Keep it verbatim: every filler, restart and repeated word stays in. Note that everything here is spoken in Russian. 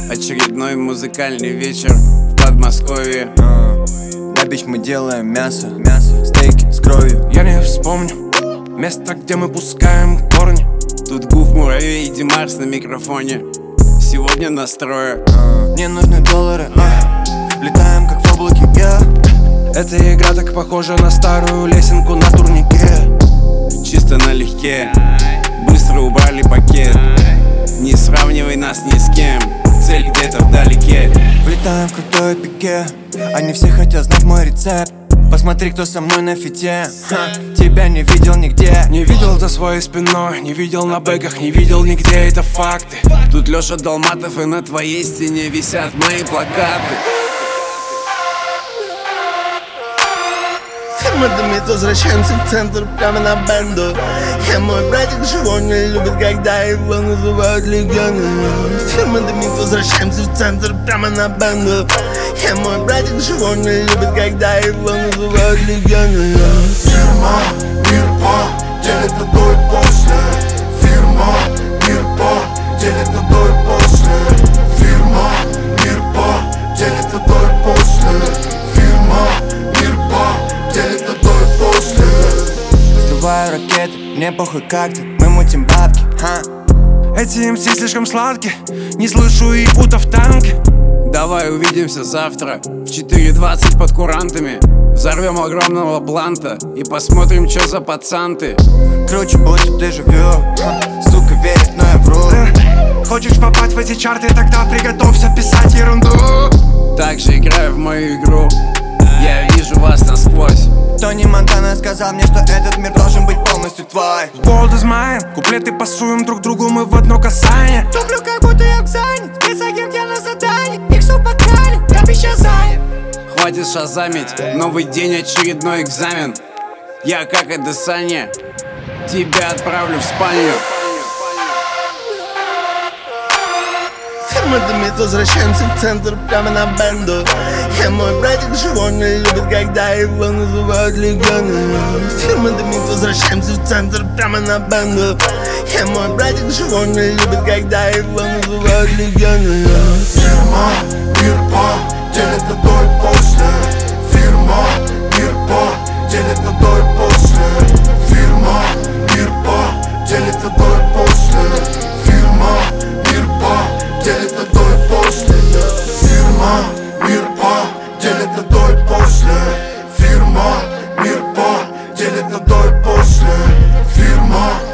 Очередной музыкальный вечер в Подмосковье. На бич мы делаем мясо, мясо, стейки с кровью. Я не вспомню место, где мы пускаем корни. Тут Гуф, Муравей и Димарс на микрофоне. Сегодня настрое. Мне нужны доллары, а. Летаем как в облаке, yeah. Эта игра так похожа на старую лесенку на турнике. Чисто налегке, быстро убрали пакет. Не сравнивай нас ни с кем, цель где-то вдалеке. Влетаем в крутое пике, они все хотят знать мой рецепт. Посмотри, кто со мной на фите. Ха, тебя не видел нигде. Не видел за своей спиной, не видел на бэках, не видел нигде, это факты. Тут Лёша Долматов, и на твоей стене висят мои плакаты. Мы дымит, возвращаемся в центр, прямо на бенду. Я мой братик сегодня любит, когда его называют легионой. Фирма дымит, возвращаемся в центр, прямо на бенду. Я мой братик сегодня любит, когда его называют легионой. Фирма, мир по, делит на до и после. Фирма, мир по, делит на до и после. Фирма, мир по, делит на до и после. Фирма, мир по, делит на до и после. Взрываю ракеты, мне похуй как ты, мы мутим бабки, ха. Эти эм си слишком сладкие, не слышу их будто в танке. Давай увидимся завтра в четыре двадцать под курантами. Взорвем огромного бланта и посмотрим, что за пацан ты. Круче будто дежавю, ха. Сука верит, но я вру. э, Хочешь попасть в эти чарты, тогда приготовься писать ерунду. Также играю в мою игру, я вижу вас насквозь. Тони Монтана сказал мне, что этот мир должен быть полностью твой. World is mine, куплеты пасуем друг другу, мы в одно касание. Туплю, как будто я в зане, спецагент я на задании. Их все покрали, я бы сейчас занят. Хватит шазамить, новый день, очередной экзамен. Я, как и Десанья, тебя отправлю в спальню. Мы дымит, возвращаемся в центр, прямо на бенду. Я мой братик сегодня любит, когда его называют легионой. Фирма дымит, возвращаемся в центр, прямо на бенду. Я мой братик сегодня любит, когда его называют легионой. Фирма, мир по, делит на до и после. Фирма, мир по, делит на до и после. Фирма, мир по, делит на до и после. Фирма, мир по, делит на до и после. Фирма, мир по, делит на до и после. Фирма, мир по, делит на до и после. Фирма,